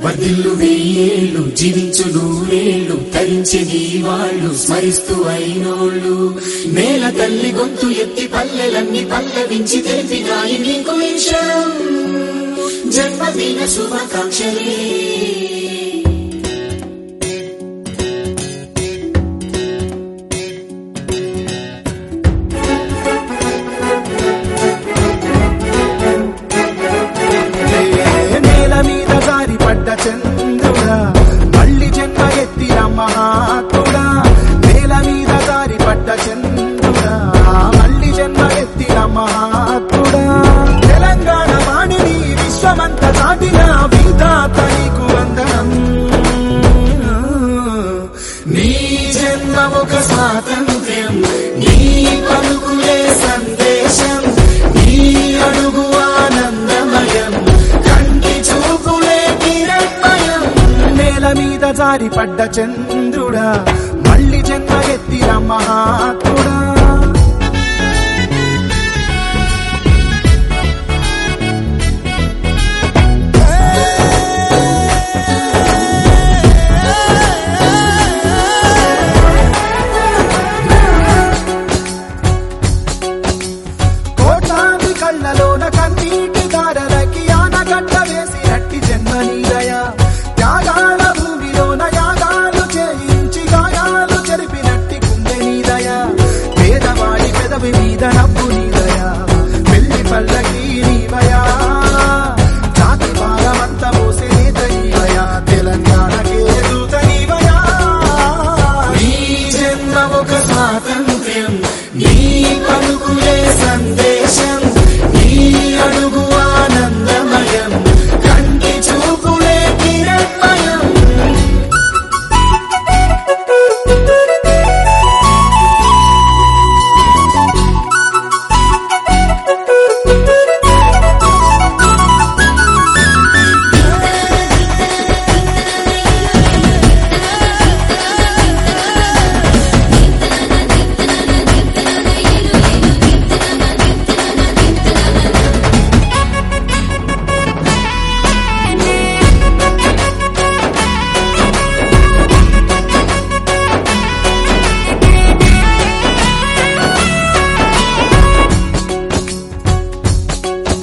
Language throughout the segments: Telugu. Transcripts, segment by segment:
వర్ధిల్లు వెయ్యేళ్ళు జీవించు నూరేళ్ళు తరించి నీ వాళ్ళు స్మరిస్తూ అయినోళ్ళు నేల తల్లి గొంతు ఎత్తి పల్లెలన్నీ పల్లవించి తెలిపినాయి నీకు విషయం జన్మదిన శుభాకాంక్షలే చంద్రుడా మళ్ళీ జన్మ ఎత్తిన మహాత్ముడా నేల మీద దారి పడ్డ చంద్రుడా మళ్ళీ జన్మ ఎత్తిన మహాత్ముడా తెలంగాణ వాణిని విశ్వమంత దాటిన విధాత నీకు వందనం నీ జన్మ ఒక స్వాతంత్ర్యం నీ పలుకులే సందేశం నీ అడుగు ఆనందమయం కంటి చూపులే నేల మీద జారి పడ్డ చంద్రుడా మళ్ళీ జన్మ ఎత్తిన మహాత్ముడా కోట్లాది కళ్ళలోన కన్నీటి దారలకి ఆనగడ్డ వేసి హట్టి జన్మ నీదయా త్యాగాల భూమిలోన యాగాలు చేయించి గాయాలు చెరిపినట్టి గుండె నీదయా పేదవాడి పెదవి మీద నవ్వు నీదయా పెళ్లి పల్లకి నీవయా జాతి భారమంత మోసే నేత నీవయా తెలంగాణకే దూత నీవయా నీ జన్మ ఒక స్వాతంత్ర్యం నీ పలుకులే సందేశం నీ అడుగు ఆనందమయం కంటి చూపులే కిరణమయం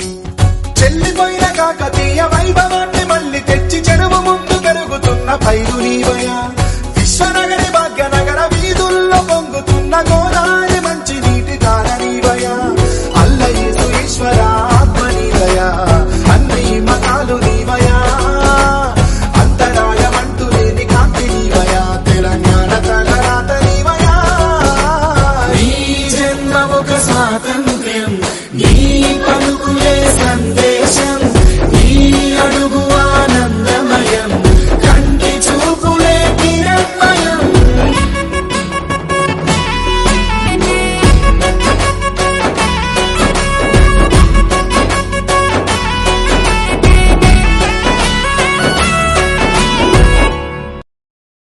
చెల్లిపోయిన కాకతీయ వైభవాన్ని మళ్ళీ తెచ్చి చెరువు ముందు పెరుగుతున్న పైరు